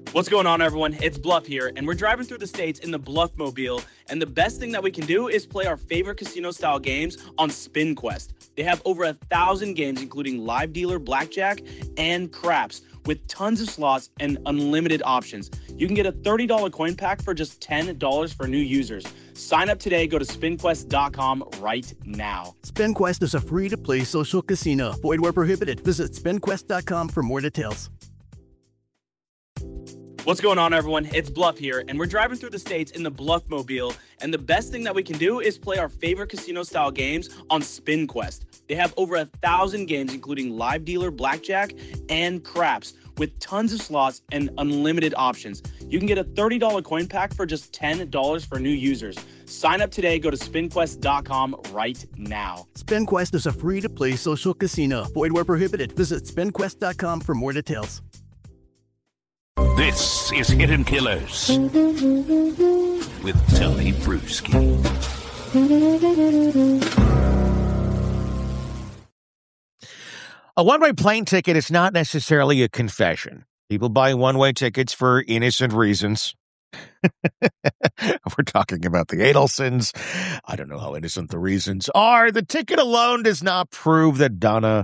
What's going on, everyone? It's Bluff here, and we're driving through the states in the Bluff Mobile. And the best thing that we can do is play our favorite casino-style games on SpinQuest. They have over 1,000 games, including live dealer, blackjack, and craps, with tons of slots and unlimited options. You can get a $30 coin pack for just $10 for new users. Sign up today. Go to spinquest.com right now. SpinQuest is a free-to-play social casino. Void where prohibited. Visit spinquest.com for more details. What's going on, everyone? It's Bluff here, and we're driving through the states in the Bluff Mobile. And the best thing that we can do is play our favorite casino-style games on SpinQuest. They have over 1,000 games, including live dealer, blackjack, and craps, with tons of slots and unlimited options. You can get a $30 coin pack for just $10 for new users. Sign up today. Go to spinquest.com right now. SpinQuest is a free-to-play social casino. Void where prohibited. Visit spinquest.com for more details. This is Hidden Killers with Tony Bruschi. A one-way plane ticket is not necessarily a confession. People buy one-way tickets for innocent reasons. We're talking about the Adelsons. I don't know how innocent the reasons are. The ticket alone does not prove that Donna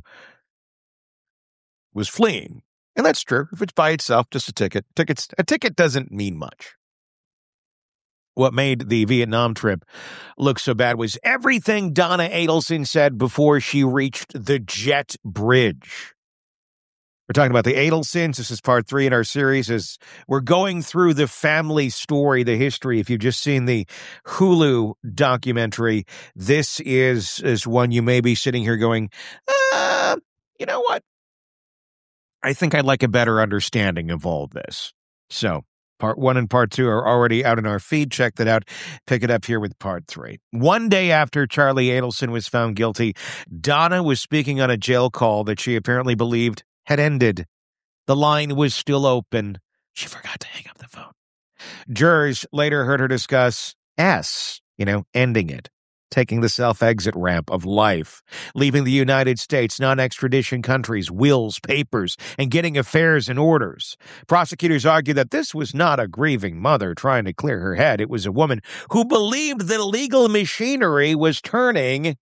was fleeing. And that's true. If it's by itself, just a ticket. A ticket doesn't mean much. What made the Vietnam trip look so bad was everything Donna Adelson said before she reached the jet bridge. We're talking about the Adelsons. This is part 3 in our series as we're going through the family story, the history. If you've just seen the Hulu documentary, this is one you may be sitting here going, you know what? I think I'd like a better understanding of all this. So part 1 and part 2 are already out in our feed. Check that out. Pick it up here with part 3. One day after Charlie Adelson was found guilty, Donna was speaking on a jail call that she apparently believed had ended. The line was still open. She forgot to hang up the phone. Jurors later heard her discuss ending it. Taking the self-exit ramp of life, leaving the United States, non-extradition countries, wills, papers, and getting affairs in orders. Prosecutors argue that this was not a grieving mother trying to clear her head. It was a woman who believed that legal machinery was turning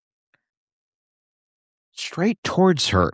straight towards her.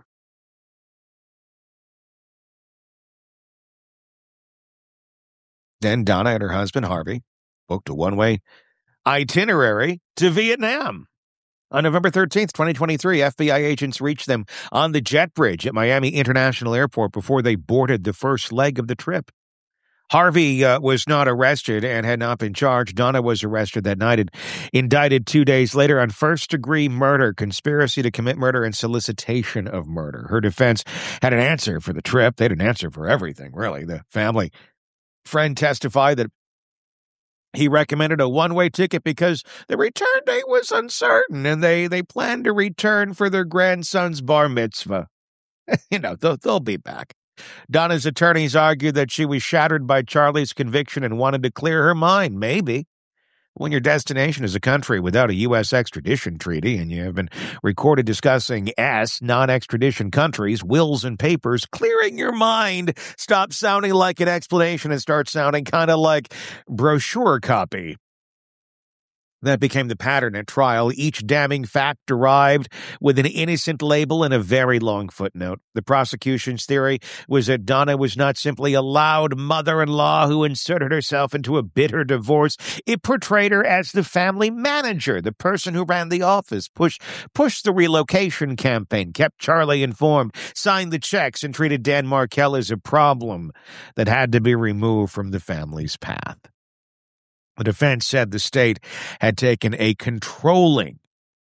Then Donna and her husband, Harvey, booked a one-way itinerary to Vietnam. On November 13th, 2023, FBI agents reached them on the jet bridge at Miami International Airport before they boarded the first leg of the trip. Harvey was not arrested and had not been charged. Donna was arrested that night and indicted 2 days later on first-degree murder, conspiracy to commit murder, and solicitation of murder. Her defense had an answer for the trip. They had an answer for everything, really. The family friend testified that he recommended a one-way ticket because the return date was uncertain, and they planned to return for their grandson's bar mitzvah. They'll be back. Donna's attorneys argued that she was shattered by Charlie's conviction and wanted to clear her mind. Maybe. When your destination is a country without a U.S. extradition treaty and you have been recorded discussing non-extradition countries, wills, and papers, clearing your mind stops sounding like an explanation and starts sounding kind of like brochure copy. That became the pattern at trial. Each damning fact arrived with an innocent label and a very long footnote. The prosecution's theory was that Donna was not simply a loud mother-in-law who inserted herself into a bitter divorce. It portrayed her as the family manager, the person who ran the office, pushed the relocation campaign, kept Charlie informed, signed the checks, and treated Dan Markel as a problem that had to be removed from the family's path. The defense said the state had taken a controlling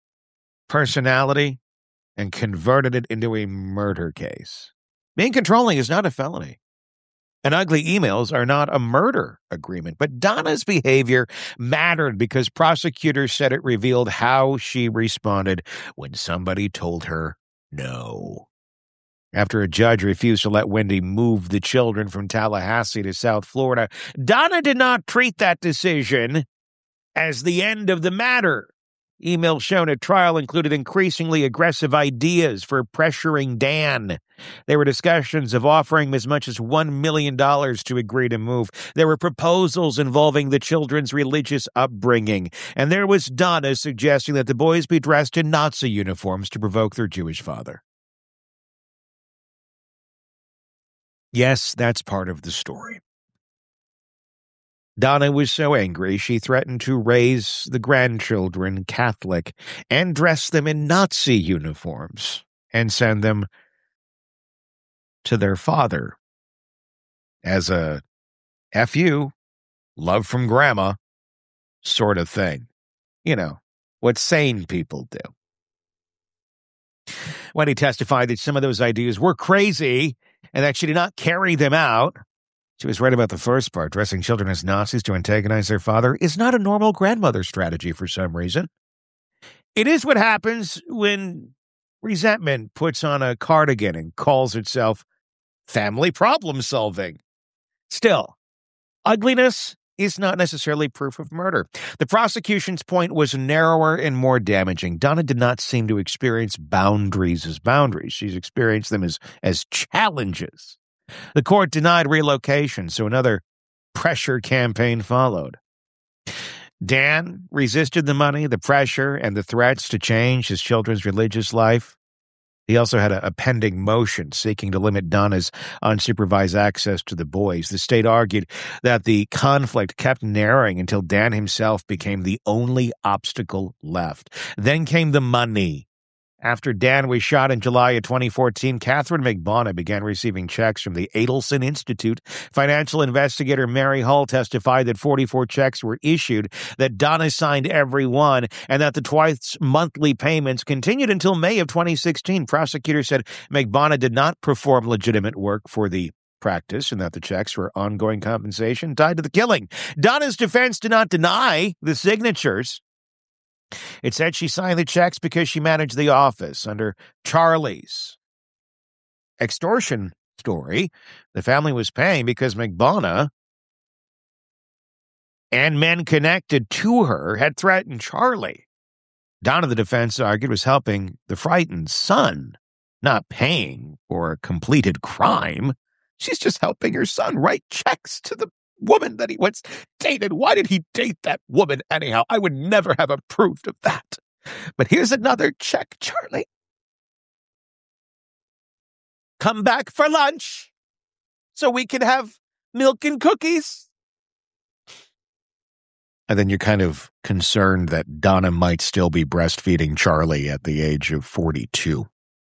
personality and converted it into a murder case. Being controlling is not a felony. And ugly emails are not a murder agreement. But Donna's behavior mattered because prosecutors said it revealed how she responded when somebody told her no. After a judge refused to let Wendy move the children from Tallahassee to South Florida, Donna did not treat that decision as the end of the matter. Emails shown at trial included increasingly aggressive ideas for pressuring Dan. There were discussions of offering him as much as $1 million to agree to move. There were proposals involving the children's religious upbringing. And there was Donna suggesting that the boys be dressed in Nazi uniforms to provoke their Jewish father. Yes, that's part of the story. Donna was so angry she threatened to raise the grandchildren Catholic and dress them in Nazi uniforms and send them to their father as a F you, love from grandma sort of thing. You know, what sane people do. Wendy testified that some of those ideas were crazy and that she did not carry them out. She was right about the first part. Dressing children as Nazis to antagonize their father is not a normal grandmother strategy for some reason. It is what happens when resentment puts on a cardigan and calls itself family problem solving. Still, ugliness is not necessarily proof of murder. The prosecution's point was narrower and more damaging. Donna did not seem to experience boundaries as boundaries. She's experienced them as challenges. The court denied relocation, so another pressure campaign followed. Dan resisted the money, the pressure, and the threats to change his children's religious life. He also had a pending motion seeking to limit Donna's unsupervised access to the boys. The state argued that the conflict kept narrowing until Dan himself became the only obstacle left. Then came the money. After Dan was shot in July of 2014, Catherine McBonna began receiving checks from the Adelson Institute. Financial investigator Mary Hull testified that 44 checks were issued, that Donna signed every one, and that the twice monthly payments continued until May of 2016. Prosecutors said McBonna did not perform legitimate work for the practice and that the checks were ongoing compensation tied to the killing. Donna's defense did not deny the signatures. It said she signed the checks because she managed the office. Under Charlie's extortion story, the family was paying because McBonna and men connected to her had threatened Charlie. Donna, the defense argued, was helping the frightened son, not paying for a completed crime. She's just helping her son write checks to the woman that he once dated. Why did he date that woman anyhow? I would never have approved of that. But here's another check, Charlie. Come back for lunch so we can have milk and cookies. And then you're kind of concerned that Donna might still be breastfeeding Charlie at the age of 42.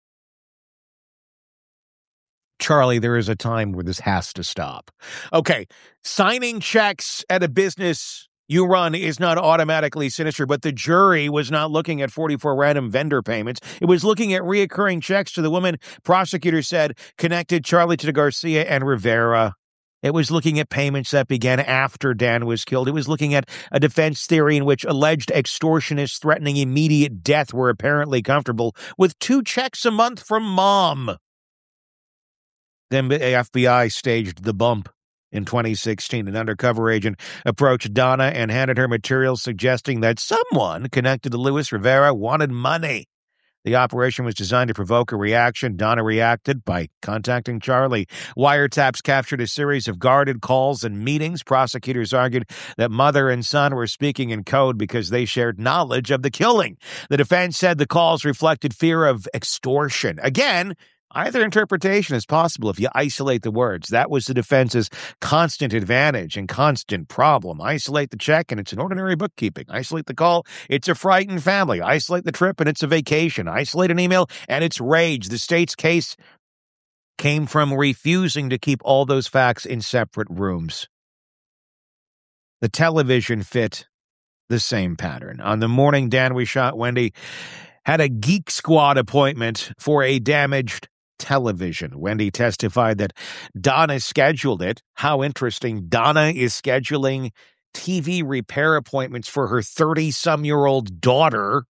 Charlie, there is a time where this has to stop. Okay, signing checks at a business you run is not automatically sinister, but the jury was not looking at 44 random vendor payments. It was looking at reoccurring checks to the woman, prosecutors said, connected Charlie to Garcia and Rivera. It was looking at payments that began after Dan was killed. It was looking at a defense theory in which alleged extortionists threatening immediate death were apparently comfortable with 2 checks a month from mom. Then the FBI staged the bump. In 2016, an undercover agent approached Donna and handed her materials suggesting that someone connected to Luis Rivera wanted money. The operation was designed to provoke a reaction. Donna reacted by contacting Charlie. Wiretaps captured a series of guarded calls and meetings. Prosecutors argued that mother and son were speaking in code because they shared knowledge of the killing. The defense said the calls reflected fear of extortion. Again, either interpretation is possible if you isolate the words. That was the defense's constant advantage and constant problem. Isolate the check, and it's an ordinary bookkeeping. Isolate the call, it's a frightened family. Isolate the trip, and it's a vacation. Isolate an email, and it's rage. The state's case came from refusing to keep all those facts in separate rooms. The television fit the same pattern. On the morning Dan we shot, Wendy had a Geek Squad appointment for a damaged television. Wendy testified that Donna scheduled it. How interesting. Donna is scheduling TV repair appointments for her 30-some-year-old daughter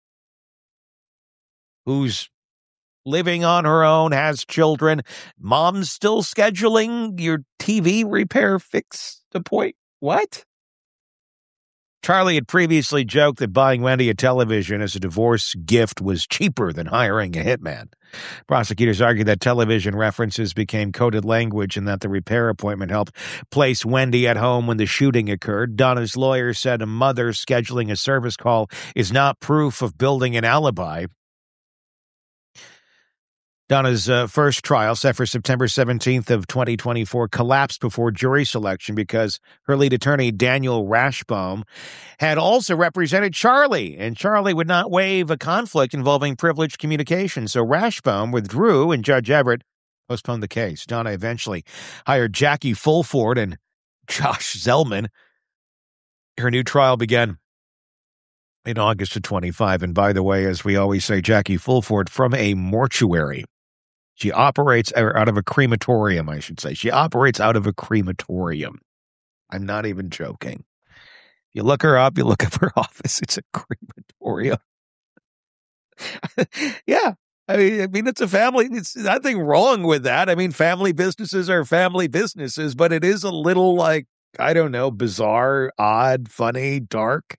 who's living on her own, has children. Mom's still scheduling your TV repair fix appointment. What? Charlie had previously joked that buying Wendy a television as a divorce gift was cheaper than hiring a hitman. Prosecutors argued that television references became coded language and that the repair appointment helped place Wendy at home when the shooting occurred. Donna's lawyer said a mother scheduling a service call is not proof of building an alibi. Donna's first trial, set for September 17th of 2024, collapsed before jury selection because her lead attorney, Daniel Rashbaum, had also represented Charlie, and Charlie would not waive a conflict involving privileged communication. So Rashbaum withdrew, and Judge Everett postponed the case. Donna eventually hired Jackie Fulford and Josh Zellman. Her new trial began in August of 25. And by the way, as we always say, Jackie Fulford from a mortuary. She operates out of a crematorium, I should say. She operates out of a crematorium. I'm not even joking. You look her up, you look up her office, it's a crematorium. Yeah. I mean, it's a family. It's nothing wrong with that. I mean, family businesses are family businesses, but it is a little like, I don't know, bizarre, odd, funny, dark.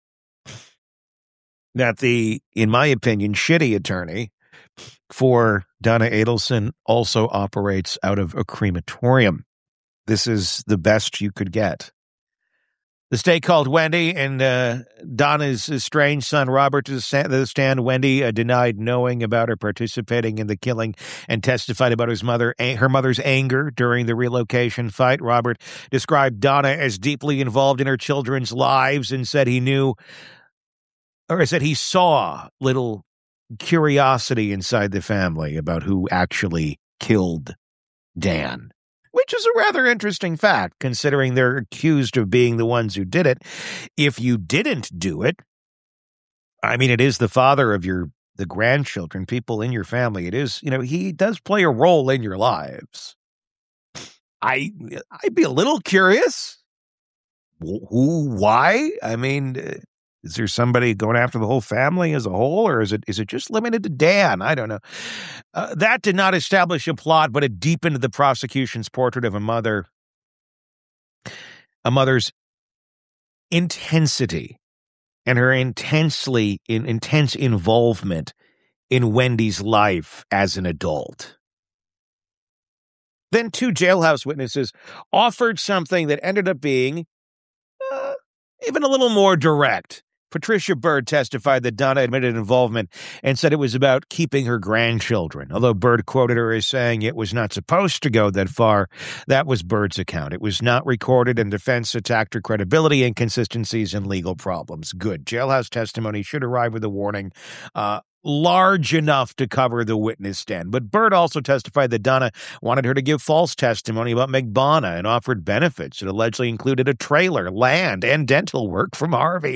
That the, in my opinion, shitty attorney for Donna Adelson also operates out of a crematorium. This is the best you could get. The state called Wendy and Donna's estranged son Robert to the stand. Wendy denied knowing about or participating in the killing and testified about her mother's anger during the relocation fight. Robert described Donna as deeply involved in her children's lives and said he saw little curiosity inside the family about who actually killed Dan, which is a rather interesting fact, considering they're accused of being the ones who did it. If you didn't do it, I mean, it is the father of the grandchildren, people in your family. It is, he does play a role in your lives. I'd be a little curious. Why? I mean, is there somebody going after the whole family as a whole, or is it just limited to Dan? I don't know. That did not establish a plot, but it deepened the prosecution's portrait of a mother's intensity and her intense involvement in Wendy's life as an adult. Then two jailhouse witnesses offered something that ended up being even a little more direct. Patricia Bird testified that Donna admitted involvement and said it was about keeping her grandchildren. Although Bird quoted her as saying it was not supposed to go that far, that was Bird's account. It was not recorded, and defense attacked her credibility, inconsistencies, and legal problems. Good. Jailhouse testimony should arrive with a warning large enough to cover the witness stand. But Bird also testified that Donna wanted her to give false testimony about McBonna and offered benefits that allegedly included a trailer, land, and dental work from Harvey.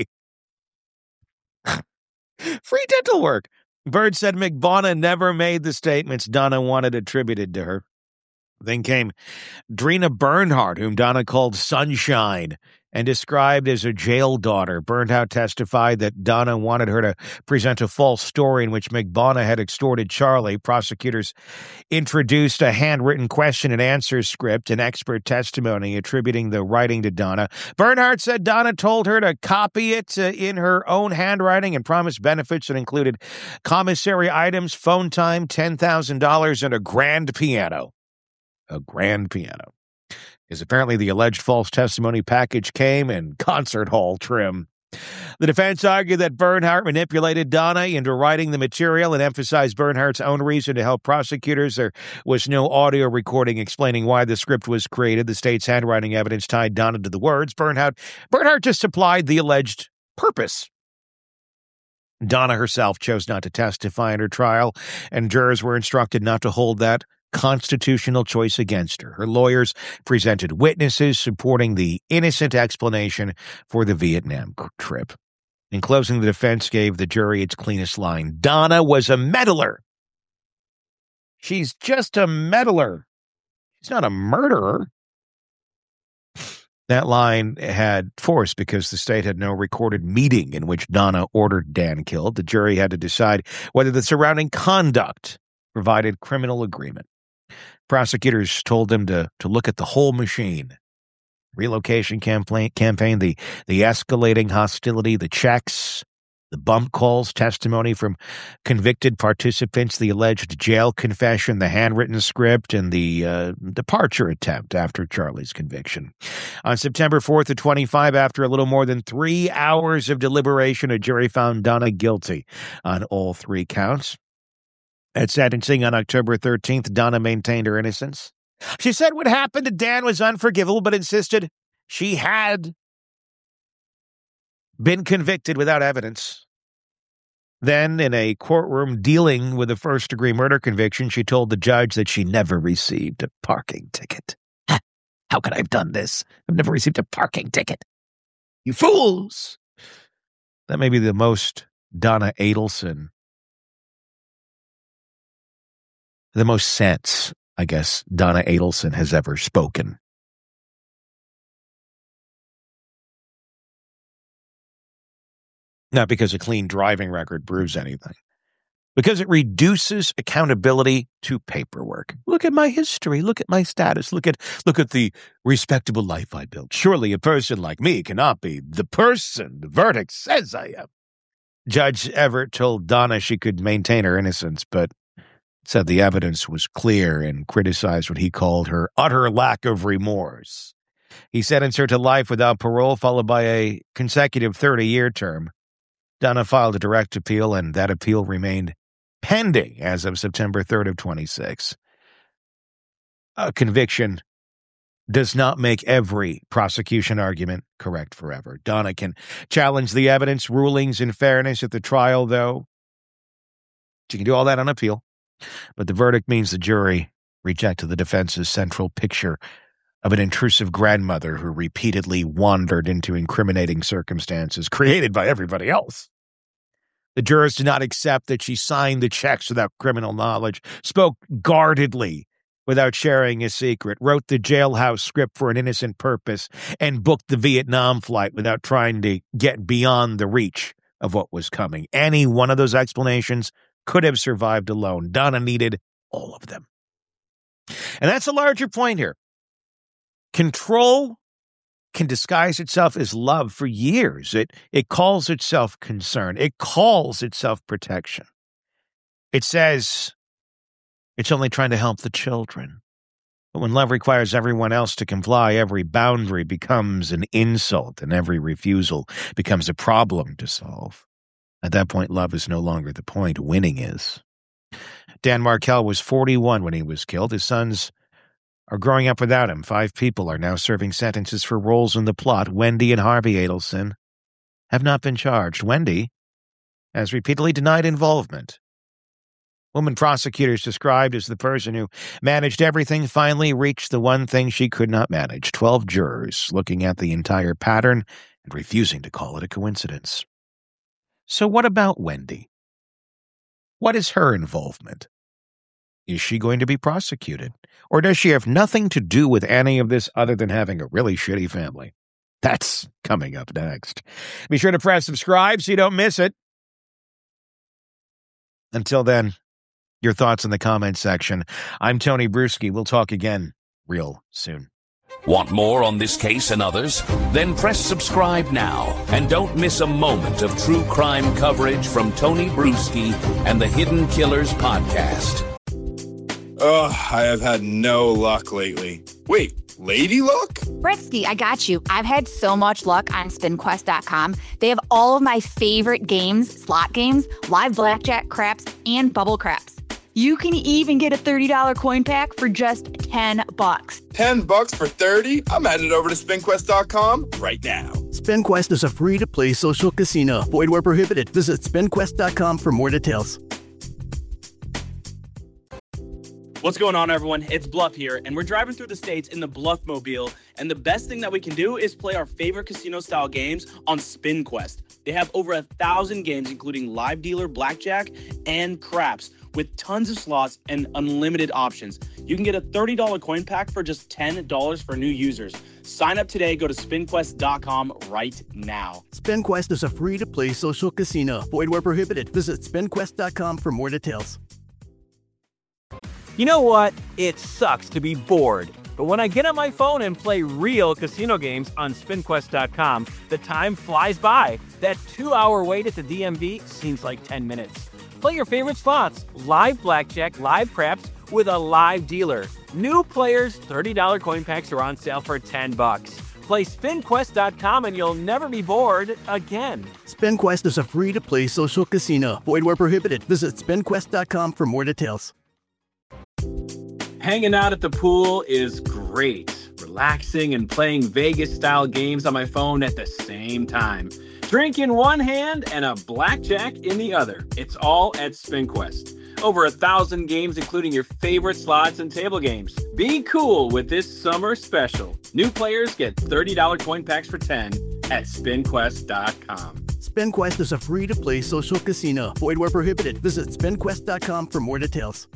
Free dental work. Bird said McBonna never made the statements Donna wanted attributed to her. Then came Drina Bernhardt, whom Donna called Sunshine and described as a jail daughter. Bernhardt testified that Donna wanted her to present a false story in which McBonna had extorted Charlie. Prosecutors introduced a handwritten question and answer script and expert testimony attributing the writing to Donna. Bernhardt said Donna told her to copy it in her own handwriting and promised benefits that included commissary items, phone time, $10,000, and a grand piano. A grand piano. Is apparently the alleged false testimony package came in concert hall trim. The defense argued that Bernhardt manipulated Donna into writing the material and emphasized Bernhardt's own reason to help prosecutors. There was no audio recording explaining why the script was created. The state's handwriting evidence tied Donna to the words. Bernhardt just supplied the alleged purpose. Donna herself chose not to testify in her trial, and jurors were instructed not to hold that constitutional choice against her. Her lawyers presented witnesses supporting the innocent explanation for the Vietnam trip. In closing, the defense gave the jury its cleanest line. Donna was a meddler. She's just a meddler. She's not a murderer. That line had force because the state had no recorded meeting in which Donna ordered Dan killed. The jury had to decide whether the surrounding conduct provided criminal agreement. Prosecutors told them to look at the whole machine. relocation campaign, the escalating hostility, the checks, the bump calls, testimony from convicted participants, the alleged jail confession, the handwritten script, and the departure attempt after Charlie's conviction. On September 4th of 25, after a little more than 3 hours of deliberation, a jury found Donna guilty on all 3 counts. At sentencing on October 13th, Donna maintained her innocence. She said what happened to Dan was unforgivable, but insisted she had been convicted without evidence. Then, in a courtroom dealing with a first-degree murder conviction, she told the judge that she never received a parking ticket. How could I have done this? I've never received a parking ticket. You fools! That may be the most Donna Adelson, the most sense, I guess, Donna Adelson has ever spoken. Not because a clean driving record proves anything. Because it reduces accountability to paperwork. Look at my history. Look at my status. Look at the respectable life I built. Surely a person like me cannot be the person the verdict says I am. Judge Everett told Donna she could maintain her innocence, but said the evidence was clear and criticized what he called her utter lack of remorse. He sentenced her to life without parole, followed by a consecutive 30-year term. Donna filed a direct appeal, and that appeal remained pending as of September 3rd of 26. A conviction does not make every prosecution argument correct forever. Donna can challenge the evidence, rulings, and fairness at the trial, though. She can do all that on appeal. But the verdict means the jury rejected the defense's central picture of an intrusive grandmother who repeatedly wandered into incriminating circumstances created by everybody else. The jurors did not accept that she signed the checks without criminal knowledge, spoke guardedly without sharing a secret, wrote the jailhouse script for an innocent purpose, and booked the Vietnam flight without trying to get beyond the reach of what was coming. Any one of those explanations could have survived alone. Donna needed all of them. And that's a larger point here. Control can disguise itself as love for years. It calls itself concern. It calls itself protection. It says it's only trying to help the children. But when love requires everyone else to comply, every boundary becomes an insult and every refusal becomes a problem to solve. At that point, love is no longer the point. Winning is. Dan Markel was 41 when he was killed. His sons are growing up without him. 5 people are now serving sentences for roles in the plot. Wendy and Harvey Adelson have not been charged. Wendy has repeatedly denied involvement. Woman prosecutors described as the person who managed everything finally reached the one thing she could not manage. 12 jurors looking at the entire pattern and refusing to call it a coincidence. So what about Wendy? What is her involvement? Is she going to be prosecuted? Or does she have nothing to do with any of this other than having a really shitty family? That's coming up next. Be sure to press subscribe so you don't miss it. Until then, your thoughts in the comments section. I'm Tony Bruschi. We'll talk again real soon. Want more on this case and others? Then press subscribe now and don't miss a moment of true crime coverage from Tony Bruschi and the Hidden Killers podcast. Ugh, I have had no luck lately. Wait, lady luck? Britsky, I got you. I've had so much luck on SpinQuest.com. They have all of my favorite games, slot games, live blackjack, craps, and bubble craps. You can even get a $30 coin pack for just $10. $10 for 30? I'm headed over to SpinQuest.com right now. SpinQuest is a free-to-play social casino. Void where prohibited. Visit SpinQuest.com for more details. What's going on, everyone? It's Bluff here, and we're driving through the states in the Bluff Mobile, and the best thing that we can do is play our favorite casino-style games on SpinQuest. They have over 1,000 games, including live dealer, blackjack, and craps, with tons of slots and unlimited options. You can get a $30 coin pack for just $10 for new users. Sign up today. Go to SpinQuest.com right now. SpinQuest is a free-to-play social casino. Void where prohibited. Visit SpinQuest.com for more details. You know what? It sucks to be bored. But when I get on my phone and play real casino games on SpinQuest.com, the time flies by. That 2-hour wait at the DMV seems like 10 minutes. Play your favorite slots, live blackjack, live craps, with a live dealer. New players, $30 coin packs are on sale for $10. Play SpinQuest.com and you'll never be bored again. SpinQuest is a free-to-play social casino. Void where prohibited. Visit SpinQuest.com for more details. Hanging out at the pool is great. Relaxing and playing Vegas-style games on my phone at the same time. Drink in one hand and a blackjack in the other. It's all at SpinQuest. Over 1,000 games, including your favorite slots and table games. Be cool with this summer special. New players get $30 coin packs for $10 at SpinQuest.com. SpinQuest is a free-to-play social casino. Void where prohibited. Visit SpinQuest.com for more details.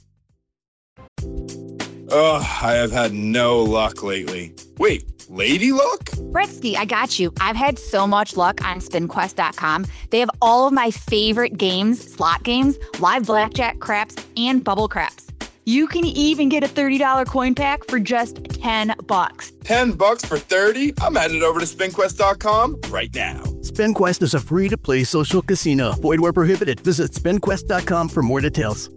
Ugh, I have had no luck lately. Wait, Lady Luck? Britsky, I got you. I've had so much luck on SpinQuest.com. They have all of my favorite games, slot games, live blackjack, craps, and bubble craps. You can even get a $30 coin pack for just $10. $10 for 30? I'm headed over to SpinQuest.com right now. SpinQuest is a free-to-play social casino. Void where prohibited. Visit SpinQuest.com for more details.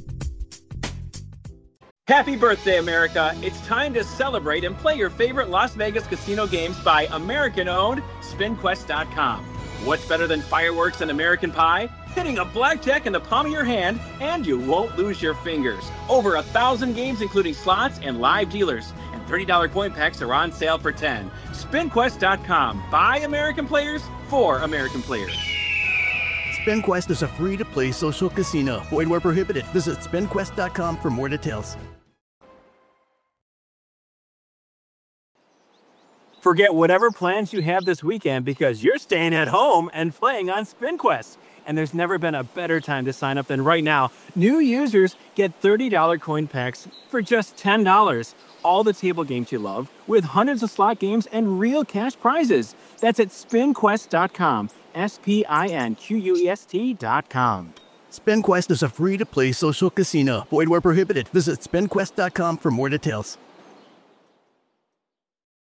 Happy birthday, America. It's time to celebrate and play your favorite Las Vegas casino games by American-owned SpinQuest.com. What's better than fireworks and American pie? Hitting a blackjack in the palm of your hand, and you won't lose your fingers. Over 1,000 games, including slots and live dealers. And $30 coin packs are on sale for $10. SpinQuest.com. By American players, for American players. SpinQuest is a free-to-play social casino. Void where prohibited. Visit SpinQuest.com for more details. Forget whatever plans you have this weekend because you're staying at home and playing on SpinQuest. And there's never been a better time to sign up than right now. New users get $30 coin packs for just $10. All the table games you love with hundreds of slot games and real cash prizes. That's at SpinQuest.com. SpinQuest.com. SpinQuest is a free-to-play social casino. Void where prohibited. Visit SpinQuest.com for more details.